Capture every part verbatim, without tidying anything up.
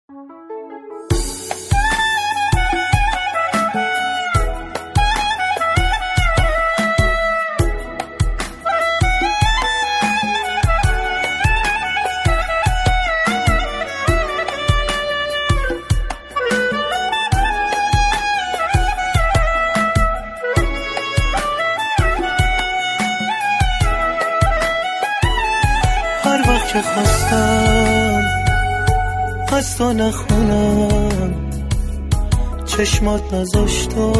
که خواستم از تو نخونم، چشمات نذاشت و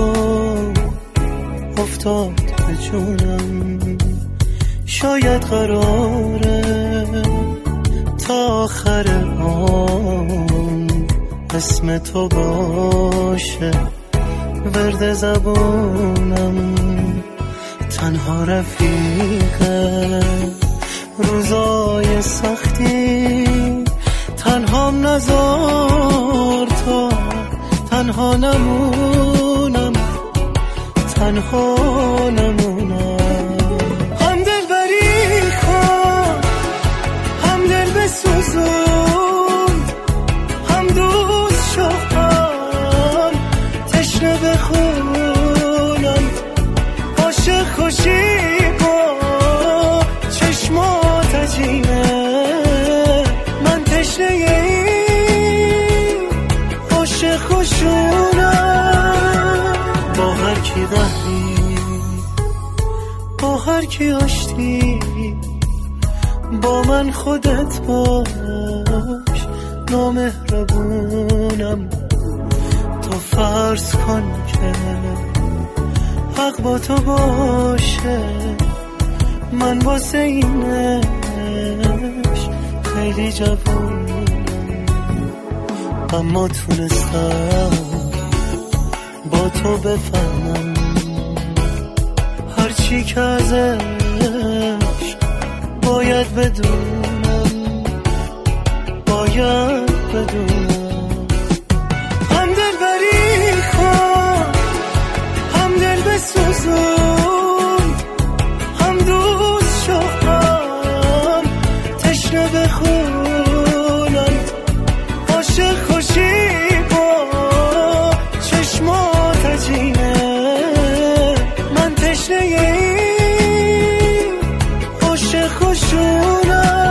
افتاد به جونم. شاید قراره تا آخر عمر اسم تو باشه ورد زبونم. تنها رفیقه روزای سختی، تنهام نذار تا تنها نمونم، تنها نمونم. هم دل بری کن، هم دل بسوزون، هم دوست شوم تشنه بخونم. عاشق خوشی من تشنه این عاشق خوشونم. با هر کی قهری، با هر کی آشتی، با من خودت باش نامهربونم. تو فرض کن که حق با تو باشه، من واسه اینش خیلی جوونم. اما تونستم با تو بفهمم هرچی که ازش باید بدونم، باید بدونم. هم دل بری کن، هم دل بسوزون، هم دوست شوم تشنه بخونم. عاشق خوشی با چشمات عجینه، من تشنه این عاشق خوشونم.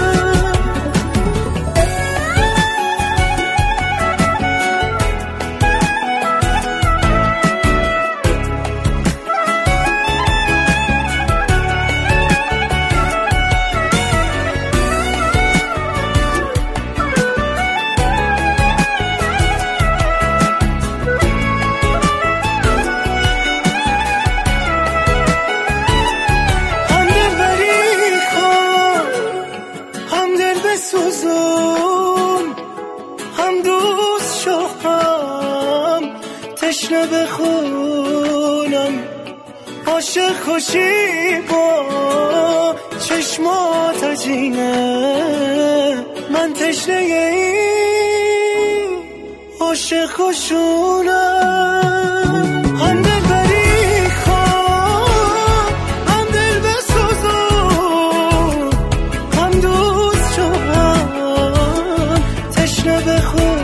هم دوست شوم تشنه بخونم. عاشق خوشی با چشمات عجینه، من تشنه این عاشق خوشونم. هم دل بری کن، هم دل بسوزون، هم دوست شوم تشنه بخونم.